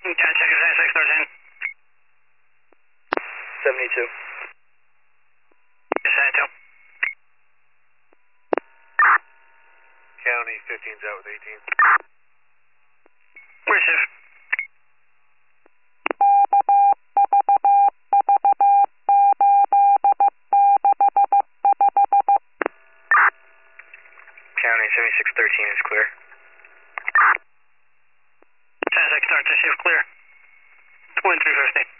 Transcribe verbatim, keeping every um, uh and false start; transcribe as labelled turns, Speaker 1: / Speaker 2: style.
Speaker 1: Got check seventy-six thirteen.
Speaker 2: seventy-two.
Speaker 1: seventy-two.
Speaker 3: County, fifteen's out with eighteen.
Speaker 1: Receive.
Speaker 2: County, seventy-six thirteen is clear.
Speaker 1: seventy-six thirteen, clear. twenty-three fifty.